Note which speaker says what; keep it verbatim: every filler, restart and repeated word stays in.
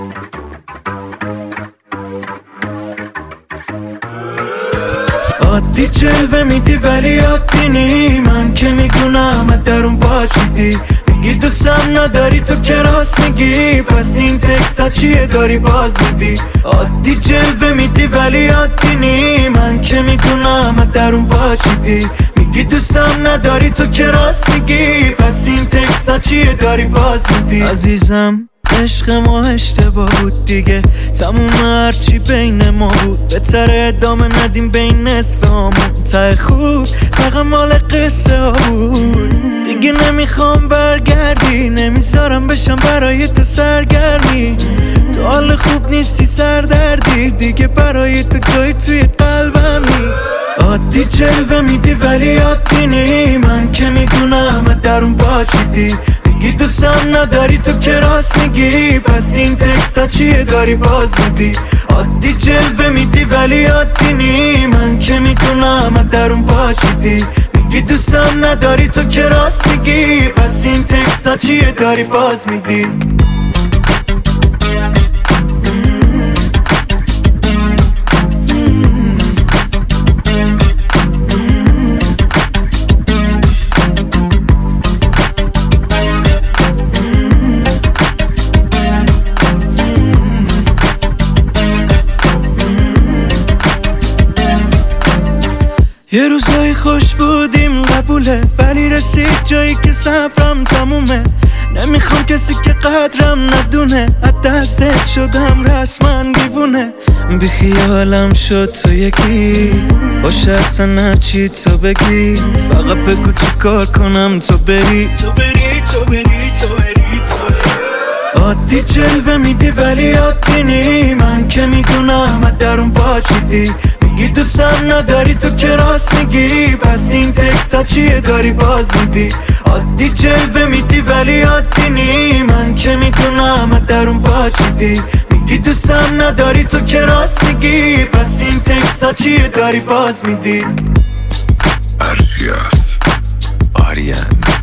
Speaker 1: عادی جلوه میدی ولی عادی نی، من که میدونم درون باچیدی. میگی دوستم نداری تو که راست میگی، پس این تکسا چیه داری باز میدی. عادی جلوه میدی ولی عادی نی، من که میدونم درون باچیدی. میگی دوستم نداری تو که راست میگی، پس این تکسا چیه داری باز میدی. عزیزم عشق ما اشتباه بود دیگه، تموم هرچی بین ما بود. بهتره ادامه ندیم بین نصف همون، ته خوب فقط مال قصه ها بود. دیگه نمیخوام برگردی، نمیذارم بشم برای تو سرگرمی. تو حال خوب نیستی سردردی، دیگه برای تو جای توی قلبمی. عادی جلوه میدی ولی عادی نی، من که میدونم درون باچیدی. میگی دوستم نداری تو که راست میگی، پس این تکسا چیه داری باز میدی. عادی جلوه میدی ولی عادی نی، من که میدونم درون باچیدی. میگی دوستم نداری تو که راست میگی، پس این تکسا چیه داری باز میدی. یه روزای خوش بودیم قبوله، ولی رسید جایی که صبرم تمومه. نمیخوام کسی که قدرم ندونه، از دستت شدم رسما دیوونه. بی خیالم شد تو یکی، باشه اصلا هرچی تو بگی. فقط بگو چی کار کنم تو بری تو بری تو بری تو بری تو بری. عادی جلوه میدی ولی عادی نی، من که میدونم درون باچیدی. میگی دوستم نداری تو که راست میگی، پس این تکسا چیه داری باز میدی. عادی جلوه میدی ولی عادی نی، من که میدونم درون باچیدی. میگی دوستم نداری تو که راست میگی، پس این تکسا چیه داری باز میدی.
Speaker 2: ارشیاس آریان